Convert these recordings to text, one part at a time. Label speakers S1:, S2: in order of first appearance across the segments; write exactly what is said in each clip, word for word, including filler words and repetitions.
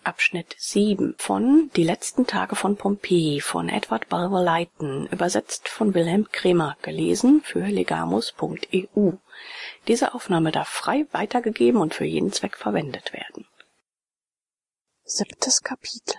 S1: Abschnitt sieben von Die letzten Tage von Pompeji von Edward Bulwer Lytton, übersetzt von Wilhelm Kremer, gelesen für legamus punkt e u. Diese Aufnahme darf frei weitergegeben und für jeden Zweck verwendet werden. Siebtes Kapitel.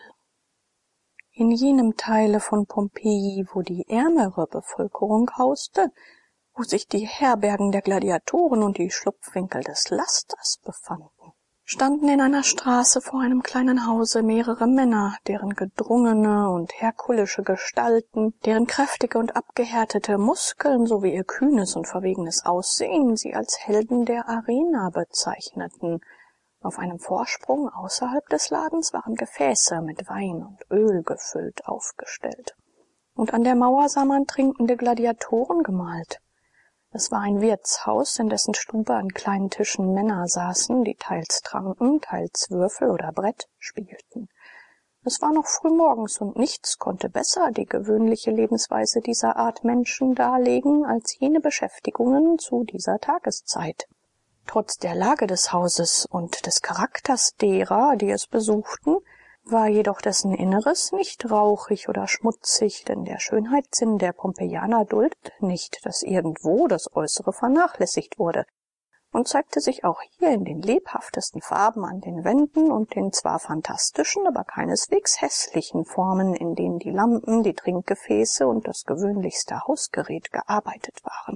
S1: In jenem Teile von Pompeji, wo die ärmere Bevölkerung hauste, wo sich die Herbergen der Gladiatoren und die Schlupfwinkel des Lasters befanden, standen in einer Straße vor einem kleinen Hause mehrere Männer, deren gedrungene und herkulische Gestalten, deren kräftige und abgehärtete Muskeln sowie ihr kühnes und verwegenes Aussehen sie als Helden der Arena bezeichneten. Auf einem Vorsprung außerhalb des Ladens waren Gefäße mit Wein und Öl gefüllt aufgestellt. Und an der Mauer sah man trinkende Gladiatoren gemalt. Es war ein Wirtshaus, in dessen Stube an kleinen Tischen Männer saßen, die teils tranken, teils Würfel oder Brett spielten. Es war noch frühmorgens und nichts konnte besser die gewöhnliche Lebensweise dieser Art Menschen darlegen als jene Beschäftigungen zu dieser Tageszeit. Trotz der Lage des Hauses und des Charakters derer, die es besuchten, war jedoch dessen Inneres nicht rauchig oder schmutzig, denn der Schönheitssinn der Pompeianer duldet nicht, dass irgendwo das Äußere vernachlässigt wurde, und zeigte sich auch hier in den lebhaftesten Farben an den Wänden und den zwar fantastischen, aber keineswegs hässlichen Formen, in denen die Lampen, die Trinkgefäße und das gewöhnlichste Hausgerät gearbeitet waren.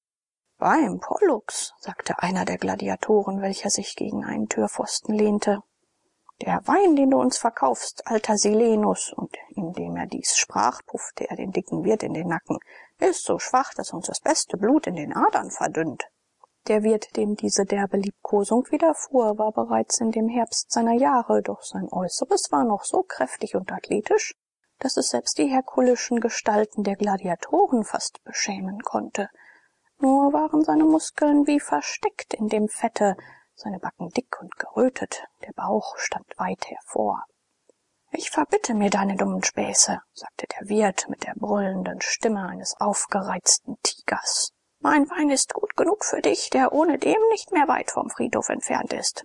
S1: »Beim Pollux«, sagte einer der Gladiatoren, welcher sich gegen einen Türpfosten lehnte, »der Wein, den du uns verkaufst, alter Silenus«, und indem er dies sprach, puffte er den dicken Wirt in den Nacken, »ist so schwach, dass uns das beste Blut in den Adern verdünnt.« Der Wirt, dem diese derbe Liebkosung widerfuhr, war bereits in dem Herbst seiner Jahre, doch sein Äußeres war noch so kräftig und athletisch, dass es selbst die herkulischen Gestalten der Gladiatoren fast beschämen konnte. Nur waren seine Muskeln wie versteckt in dem Fette, seine Backen dick und gerötet, der Bauch stand weit hervor. »Ich verbitte mir deine dummen Späße«, sagte der Wirt mit der brüllenden Stimme eines aufgereizten Tigers. »Mein Wein ist gut genug für dich, der ohnedem nicht mehr weit vom Friedhof entfernt ist.«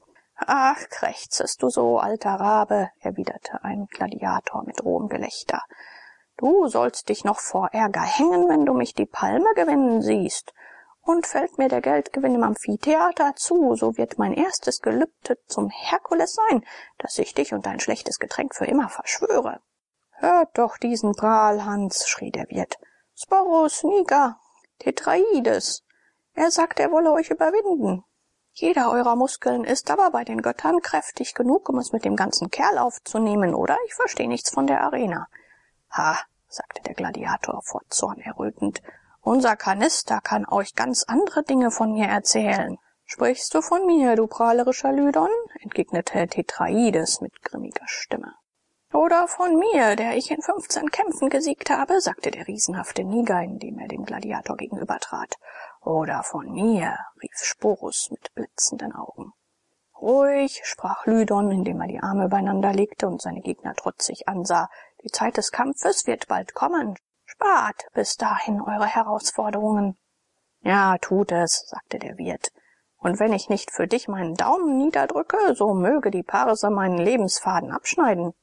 S1: »Ach, krächzest du so, alter Rabe«, erwiderte ein Gladiator mit rohem Gelächter. »Du sollst dich noch vor Ärger hängen, wenn du mich die Palme gewinnen siehst. Und fällt mir der Geldgewinn im Amphitheater zu, so wird mein erstes Gelübde zum Herkules sein, dass ich dich und dein schlechtes Getränk für immer verschwöre.« »Hört doch diesen Prahlhans«, schrie der Wirt. »Sporus niger Tetraides. Er sagt, er wolle euch überwinden. Jeder eurer Muskeln ist aber bei den Göttern kräftig genug, um es mit dem ganzen Kerl aufzunehmen, oder? Ich verstehe nichts von der Arena.« »Ha«, sagte der Gladiator vor Zorn errötend, »unser Kanister kann euch ganz andere Dinge von mir erzählen.« »Sprichst du von mir, du prahlerischer Lydon?«, entgegnete Tetraides mit grimmiger Stimme. »Oder von mir, der ich in fünfzehn Kämpfen gesiegt habe«, sagte der riesenhafte Niger, indem er dem Gladiator gegenübertrat. »Oder von mir«, rief Sporus mit blitzenden Augen. »Ruhig«, sprach Lydon, indem er die Arme übereinander legte und seine Gegner trotzig ansah. »Die Zeit des Kampfes wird bald kommen. Spart bis dahin eure Herausforderungen.« »Ja, tut es«, sagte der Wirt. »Und wenn ich nicht für dich meinen Daumen niederdrücke, so möge die Parse meinen Lebensfaden abschneiden.«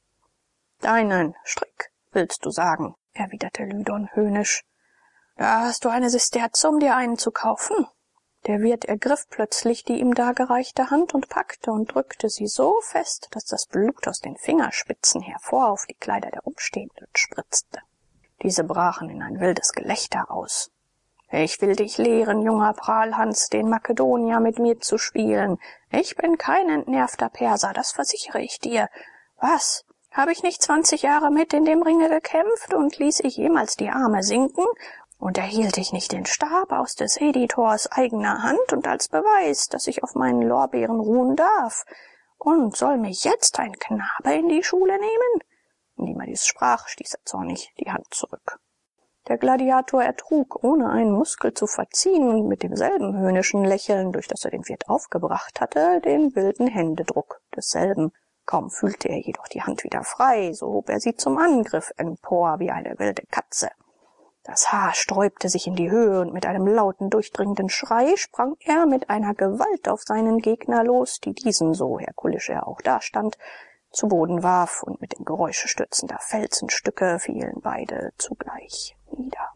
S1: »Deinen Strick, willst du sagen«, erwiderte Lydon höhnisch. »Da hast du eine Sesterze, um dir einen zu kaufen.« Der Wirt ergriff plötzlich die ihm dargereichte Hand und packte und drückte sie so fest, dass das Blut aus den Fingerspitzen hervor auf die Kleider der Umstehenden spritzte. Diese brachen in ein wildes Gelächter aus. »Ich will dich lehren, junger Prahlhans, den Makedonier mit mir zu spielen. Ich bin kein entnervter Perser, das versichere ich dir. Was? Habe ich nicht zwanzig Jahre mit in dem Ringe gekämpft und ließ ich jemals die Arme sinken? Und erhielt ich nicht den Stab aus des Editors eigener Hand und als Beweis, dass ich auf meinen Lorbeeren ruhen darf? Und soll mich jetzt ein Knabe in die Schule nehmen?« Indem er dies sprach, stieß er zornig die Hand zurück. Der Gladiator ertrug, ohne einen Muskel zu verziehen und mit demselben höhnischen Lächeln, durch das er den Wirt aufgebracht hatte, den wilden Händedruck desselben. Kaum fühlte er jedoch die Hand wieder frei, so hob er sie zum Angriff empor wie eine wilde Katze. Das Haar sträubte sich in die Höhe, und mit einem lauten, durchdringenden Schrei sprang er mit einer Gewalt auf seinen Gegner los, die diesen, so herkulisch er auch dastand, zu Boden warf, und mit dem Geräusche stürzender Felsenstücke fielen beide zugleich nieder.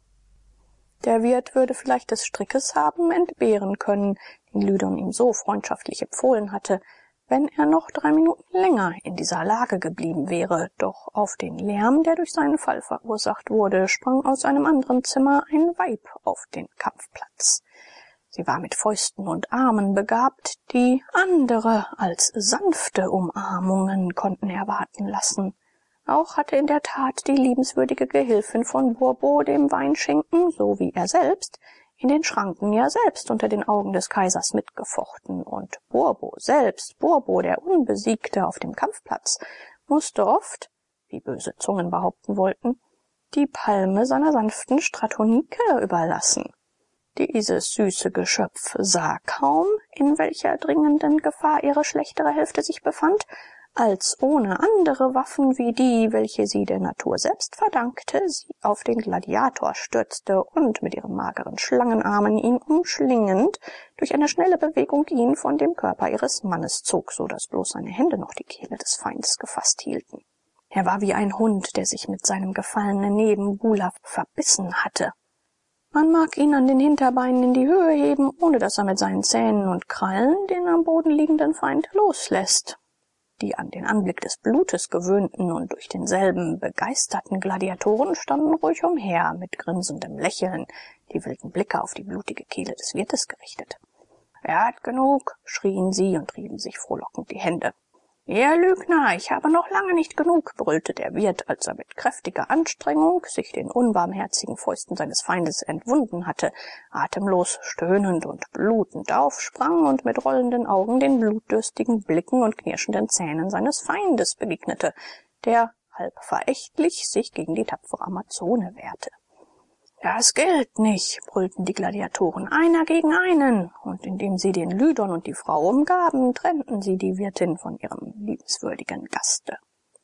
S1: Der Wirt würde vielleicht des Strickes haben entbehren können, den Lydon ihm so freundschaftlich empfohlen hatte, wenn er noch drei Minuten länger in dieser Lage geblieben wäre. Doch auf den Lärm, der durch seinen Fall verursacht wurde, sprang aus einem anderen Zimmer ein Weib auf den Kampfplatz. Sie war mit Fäusten und Armen begabt, die andere als sanfte Umarmungen konnten erwarten lassen. Auch hatte in der Tat die liebenswürdige Gehilfin von Bourbeau dem Weinschenken, so wie er selbst, in den Schranken ja selbst unter den Augen des Kaisers mitgefochten, und Bourbeau selbst, Bourbeau der Unbesiegte auf dem Kampfplatz, musste oft, wie böse Zungen behaupten wollten, die Palme seiner sanften Stratonike überlassen. Dieses süße Geschöpf sah kaum, in welcher dringenden Gefahr ihre schlechtere Hälfte sich befand, als ohne andere Waffen wie die, welche sie der Natur selbst verdankte, sie auf den Gladiator stürzte und mit ihren mageren Schlangenarmen ihn umschlingend durch eine schnelle Bewegung ihn von dem Körper ihres Mannes zog, so dass bloß seine Hände noch die Kehle des Feindes gefasst hielten. Er war wie ein Hund, der sich mit seinem gefallenen Nebenbuhler verbissen hatte. Man mag ihn an den Hinterbeinen in die Höhe heben, ohne dass er mit seinen Zähnen und Krallen den am Boden liegenden Feind loslässt. Die an den Anblick des Blutes gewöhnten und durch denselben begeisterten Gladiatoren standen ruhig umher, mit grinsendem Lächeln, die wilden Blicke auf die blutige Kehle des Wirtes gerichtet. »Er hat genug«, schrien sie und rieben sich frohlockend die Hände. »Ihr Lügner, ich habe noch lange nicht genug«, brüllte der Wirt, als er mit kräftiger Anstrengung sich den unbarmherzigen Fäusten seines Feindes entwunden hatte, atemlos, stöhnend und blutend aufsprang und mit rollenden Augen den blutdürstigen Blicken und knirschenden Zähnen seines Feindes begegnete, der halb verächtlich sich gegen die tapfere Amazone wehrte. »Das gilt nicht«, brüllten die Gladiatoren, »einer gegen einen«, und indem sie den Lydon und die Frau umgaben, trennten sie die Wirtin von ihrem liebenswürdigen Gaste.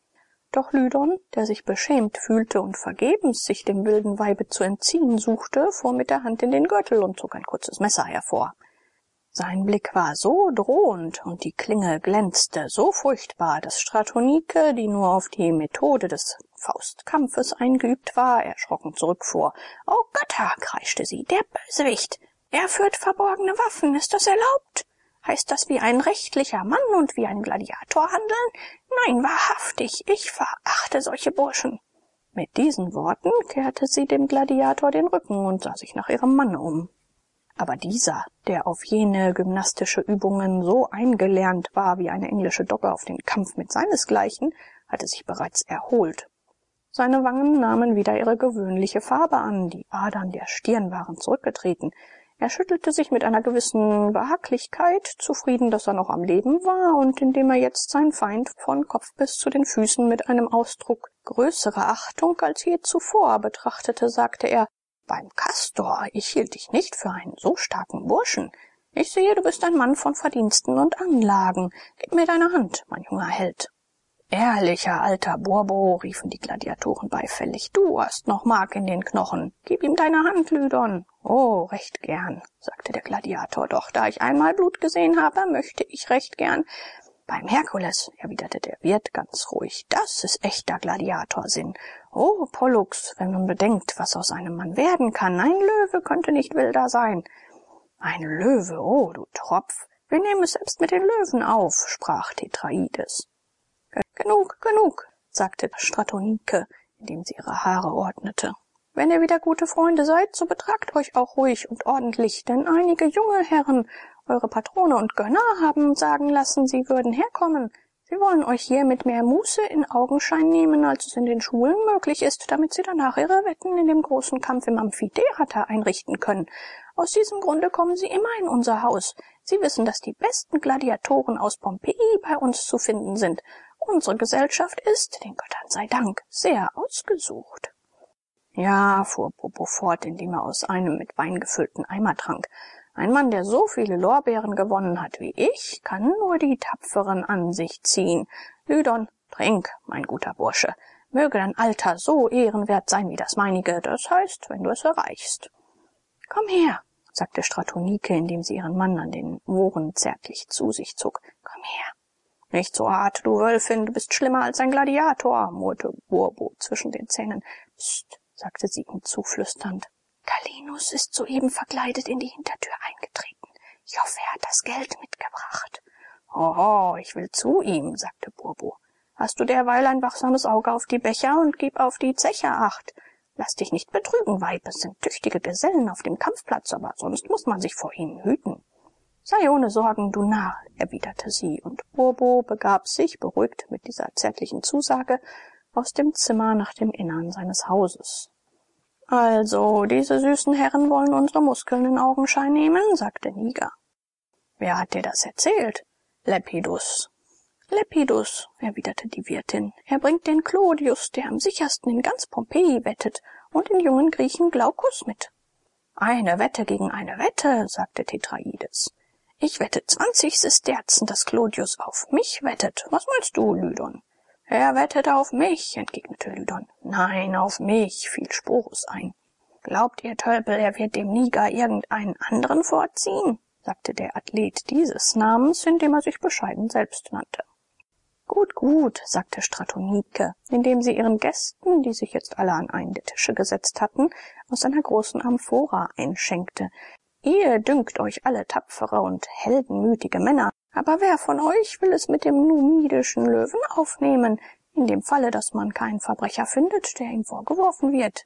S1: Doch Lydon, der sich beschämt fühlte und vergebens sich dem wilden Weibe zu entziehen suchte, fuhr mit der Hand in den Gürtel und zog ein kurzes Messer hervor. Sein Blick war so drohend und die Klinge glänzte so furchtbar, dass Stratonike, die nur auf die Methode des Faustkampfes eingeübt war, erschrocken zurückfuhr. »Oh Götter«, kreischte sie, »der Bösewicht! Er führt verborgene Waffen. Ist das erlaubt? Heißt das wie ein rechtlicher Mann und wie ein Gladiator handeln? Nein, wahrhaftig, ich verachte solche Burschen.« Mit diesen Worten kehrte sie dem Gladiator den Rücken und sah sich nach ihrem Manne um. Aber dieser, der auf jene gymnastische Übungen so eingelernt war wie eine englische Dogge auf den Kampf mit seinesgleichen, hatte sich bereits erholt. Seine Wangen nahmen wieder ihre gewöhnliche Farbe an, die Adern der Stirn waren zurückgetreten. Er schüttelte sich mit einer gewissen Behaglichkeit, zufrieden, dass er noch am Leben war, und indem er jetzt seinen Feind von Kopf bis zu den Füßen mit einem Ausdruck größerer Achtung als je zuvor betrachtete, sagte er: »Beim Kastor, ich hielt dich nicht für einen so starken Burschen. Ich sehe, du bist ein Mann von Verdiensten und Anlagen. Gib mir deine Hand, mein junger Held.« »Ehrlicher alter Bourbeau«, riefen die Gladiatoren beifällig, »du hast noch Mark in den Knochen. Gib ihm deine Hand, Lydon.« »Oh, recht gern«, sagte der Gladiator, »doch da ich einmal Blut gesehen habe, möchte ich recht gern.« »Beim Herkules«, erwiderte der Wirt ganz ruhig, »das ist echter Gladiatorsinn. Oh, Pollux, wenn man bedenkt, was aus einem Mann werden kann, ein Löwe könnte nicht wilder sein.« »Ein Löwe, oh, du Tropf, wir nehmen es selbst mit den Löwen auf«, sprach Tetraides. »Genug, genug«, sagte Stratonike, indem sie ihre Haare ordnete. »Wenn ihr wieder gute Freunde seid, so betragt euch auch ruhig und ordentlich, denn einige junge Herren, eure Patrone und Gönner, haben sagen lassen, sie würden herkommen. Sie wollen euch hier mit mehr Muße in Augenschein nehmen, als es in den Schulen möglich ist, damit sie danach ihre Wetten in dem großen Kampf im Amphitheater einrichten können. Aus diesem Grunde kommen sie immer in unser Haus. Sie wissen, dass die besten Gladiatoren aus Pompeji bei uns zu finden sind. Unsere Gesellschaft ist, den Göttern sei Dank, sehr ausgesucht.« »Ja«, fuhr Popo fort, indem er aus einem mit Wein gefüllten Eimer trank, »ein Mann, der so viele Lorbeeren gewonnen hat wie ich, kann nur die Tapferen an sich ziehen. Lydon, trink, mein guter Bursche. Möge dein Alter so ehrenwert sein wie das meinige, das heißt, wenn du es erreichst.« »Komm her«, sagte Stratonike, indem sie ihren Mann an den Ohren zärtlich zu sich zog. »Komm her.« »Nicht so hart, du Wölfin, du bist schlimmer als ein Gladiator«, murrte Burbo zwischen den Zähnen. »Psst«, sagte sie ihm zuflüsternd. »Galinus ist soeben verkleidet in die Hintertür eingetreten. Ich hoffe, er hat das Geld mitgebracht.« »Hoho, ich will zu ihm«, sagte Burbo. »Hast du derweil ein wachsames Auge auf die Becher und gib auf die Zecher acht. Lass dich nicht betrügen, Weib, es sind tüchtige Gesellen auf dem Kampfplatz, aber sonst muss man sich vor ihnen hüten.« »Sei ohne Sorgen, du Narr«, erwiderte sie, und Burbo begab sich, beruhigt mit dieser zärtlichen Zusage, aus dem Zimmer nach dem Innern seines Hauses. »Also, diese süßen Herren wollen unsere Muskeln in Augenschein nehmen«, sagte Niger. »Wer hat dir das erzählt?« »Lepidus.« »Lepidus«, erwiderte die Wirtin. »Er bringt den Clodius, der am sichersten in ganz Pompeji wettet, und den jungen Griechen Glaukus mit.« »Eine Wette gegen eine Wette«, sagte Tetraides. »Ich wette zwanzig Sesterzen, dass Clodius auf mich wettet. Was meinst du, Lydon?« »Er wettet auf mich«, entgegnete Lydon. »Nein, auf mich«, fiel Sporus ein. »Glaubt ihr, Tölpel, er wird dem Niger irgendeinen anderen vorziehen?« sagte der Athlet dieses Namens, indem er sich bescheiden selbst nannte. »Gut, gut«, sagte Stratonike, indem sie ihren Gästen, die sich jetzt alle an einen der Tische gesetzt hatten, aus einer großen Amphora einschenkte. »Ihr dünkt euch alle tapfere und heldenmütige Männer, aber wer von euch will es mit dem numidischen Löwen aufnehmen, in dem Falle, dass man keinen Verbrecher findet, der ihm vorgeworfen wird?«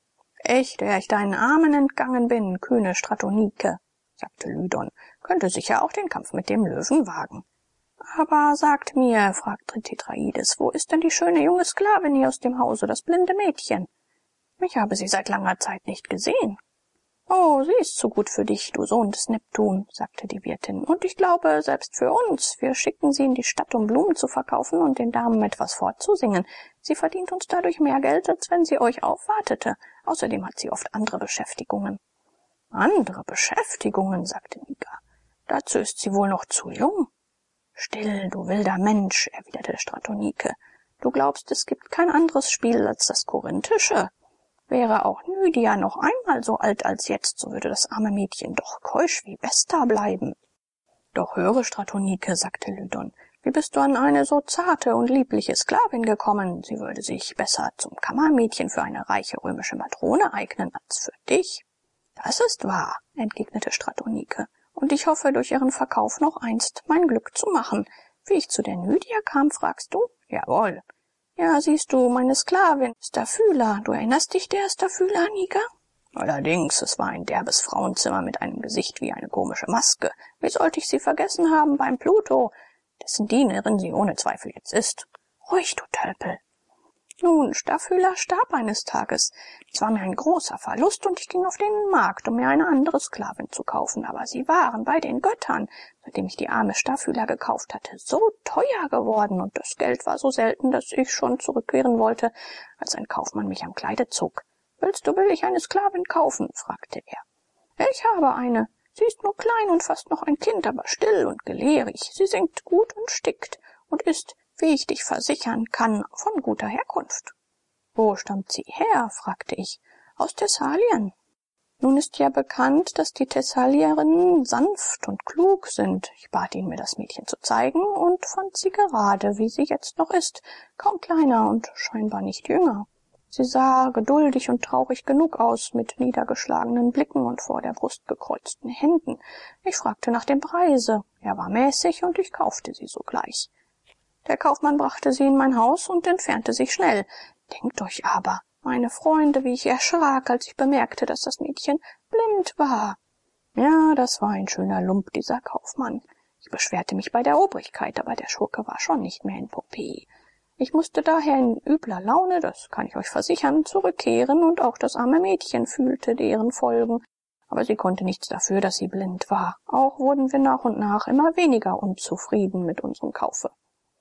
S1: »Ich, der ich deinen Armen entgangen bin, kühne Stratonike«, sagte Lydon, »könnte sicher auch den Kampf mit dem Löwen wagen.« »Aber sagt mir«, fragte Tetraides, »wo ist denn die schöne junge Sklavin hier aus dem Hause, das blinde Mädchen?« »Ich habe sie seit langer Zeit nicht gesehen.« »Oh, sie ist zu gut für dich, du Sohn des Neptun«, sagte die Wirtin, »und ich glaube, selbst für uns. Wir schicken sie in die Stadt, um Blumen zu verkaufen und den Damen etwas vorzusingen. Sie verdient uns dadurch mehr Geld, als wenn sie euch aufwartete. Außerdem hat sie oft andere Beschäftigungen.« »Andere Beschäftigungen«, sagte Niger. »Dazu ist sie wohl noch zu jung.« »Still, du wilder Mensch«, erwiderte Stratonike. »Du glaubst, es gibt kein anderes Spiel als das korinthische? Wäre auch Nydia noch einmal so alt als jetzt, so würde das arme Mädchen doch keusch wie Vesta bleiben.« »Doch höre, Stratonike«, sagte Lydon, »wie bist du an eine so zarte und liebliche Sklavin gekommen? Sie würde sich besser zum Kammermädchen für eine reiche römische Matrone eignen als für dich.« »Das ist wahr«, entgegnete Stratonike, »und ich hoffe, durch ihren Verkauf noch einst mein Glück zu machen. Wie ich zu der Nydia kam, fragst du?« »Jawohl.« »Ja, siehst du, meine Sklavin, Staphyla. Du erinnerst dich der Staphyla, Niger?« »Allerdings, es war ein derbes Frauenzimmer mit einem Gesicht wie eine komische Maske. Wie sollte ich sie vergessen haben beim Pluto, dessen Dienerin sie ohne Zweifel jetzt ist?« »Ruhig, du Tölpel.« »Nun, Staphyla starb eines Tages. Es war mir ein großer Verlust, und ich ging auf den Markt, um mir eine andere Sklavin zu kaufen. Aber sie waren bei den Göttern, seitdem ich die arme Staphyla gekauft hatte, so teuer geworden, und das Geld war so selten, dass ich schon zurückkehren wollte, als ein Kaufmann mich am Kleide zog. »Willst du billig eine Sklavin kaufen?« fragte er. »Ich habe eine. Sie ist nur klein und fast noch ein Kind, aber still und gelehrig. Sie singt gut und stickt und ist, wie ich dich versichern kann, von guter Herkunft.« »Wo stammt sie her?« fragte ich. »Aus Thessalien.« »Nun ist ja bekannt, dass die Thessalierinnen sanft und klug sind. Ich bat ihn, mir das Mädchen zu zeigen, und fand sie gerade, wie sie jetzt noch ist, kaum kleiner und scheinbar nicht jünger. Sie sah geduldig und traurig genug aus, mit niedergeschlagenen Blicken und vor der Brust gekreuzten Händen. Ich fragte nach dem Preise. Er war mäßig, und ich kaufte sie sogleich. Der Kaufmann brachte sie in mein Haus und entfernte sich schnell. Denkt euch aber, meine Freunde, wie ich erschrak, als ich bemerkte, dass das Mädchen blind war. Ja, das war ein schöner Lump, dieser Kaufmann. Ich beschwerte mich bei der Obrigkeit, aber der Schurke war schon nicht mehr in Pompeji. Ich musste daher in übler Laune, das kann ich euch versichern, zurückkehren, und auch das arme Mädchen fühlte deren Folgen. Aber sie konnte nichts dafür, dass sie blind war. Auch wurden wir nach und nach immer weniger unzufrieden mit unserem Kaufe.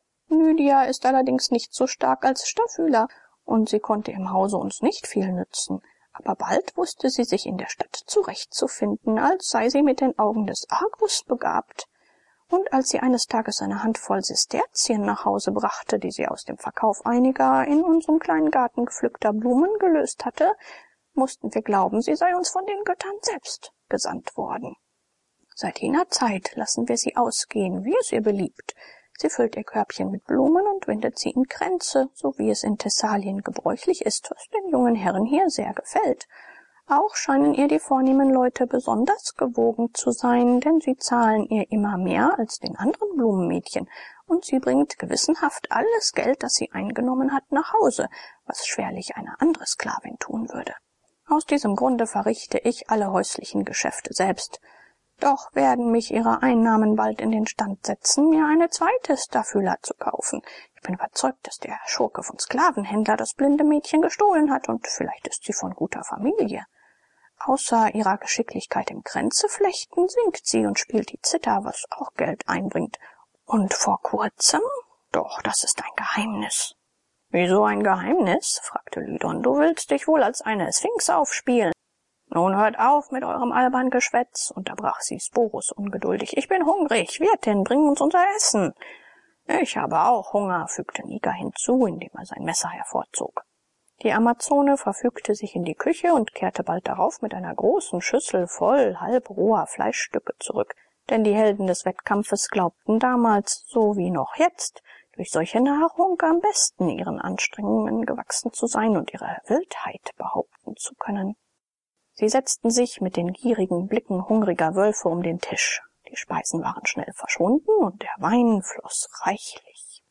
S1: Nydia ist allerdings nicht so stark als Staphyla, und sie konnte im Hause uns nicht viel nützen. Aber bald wusste sie sich in der Stadt zurechtzufinden, als sei sie mit den Augen des Argus begabt. Und als sie eines Tages eine Handvoll Sesterzien nach Hause brachte, die sie aus dem Verkauf einiger in unserem kleinen Garten gepflückter Blumen gelöst hatte, mussten wir glauben, sie sei uns von den Göttern selbst gesandt worden. Seit jener Zeit lassen wir sie ausgehen, wie es ihr beliebt. Sie füllt ihr Körbchen mit Blumen und windet sie in Kränze, so wie es in Thessalien gebräuchlich ist, was den jungen Herren hier sehr gefällt. Auch scheinen ihr die vornehmen Leute besonders gewogen zu sein, denn sie zahlen ihr immer mehr als den anderen Blumenmädchen, und sie bringt gewissenhaft alles Geld, das sie eingenommen hat, nach Hause, was schwerlich eine andere Sklavin tun würde. Aus diesem Grunde verrichte ich alle häuslichen Geschäfte selbst. Doch werden mich ihre Einnahmen bald in den Stand setzen, mir eine zweite Staffeler zu kaufen. Ich bin überzeugt, dass der Schurke von Sklavenhändler das blinde Mädchen gestohlen hat, und vielleicht ist sie von guter Familie. Außer ihrer Geschicklichkeit im Kränzeflechten singt sie und spielt die Zither, was auch Geld einbringt. Und vor kurzem? Doch, das ist ein Geheimnis. »Wieso ein Geheimnis?« fragte Lydon. »Du willst dich wohl als eine Sphinx aufspielen.« »Nun hört auf mit eurem albernen Geschwätz«, unterbrach sie Sporus ungeduldig. »Ich bin hungrig. Wirtin, bring uns unser Essen.« »Ich habe auch Hunger«, fügte Niger hinzu, indem er sein Messer hervorzog. Die Amazone verfügte sich in die Küche und kehrte bald darauf mit einer großen Schüssel voll halbroher Fleischstücke zurück, denn die Helden des Wettkampfes glaubten damals, so wie noch jetzt, durch solche Nahrung am besten ihren Anstrengungen gewachsen zu sein und ihre Wildheit behaupten zu können. Sie setzten sich mit den gierigen Blicken hungriger Wölfe um den Tisch. Die Speisen waren schnell verschwunden und der Wein floss reichlich.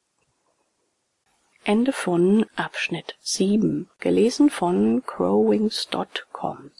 S1: Ende von Abschnitt sieben. Gelesen von crowwings Punkt com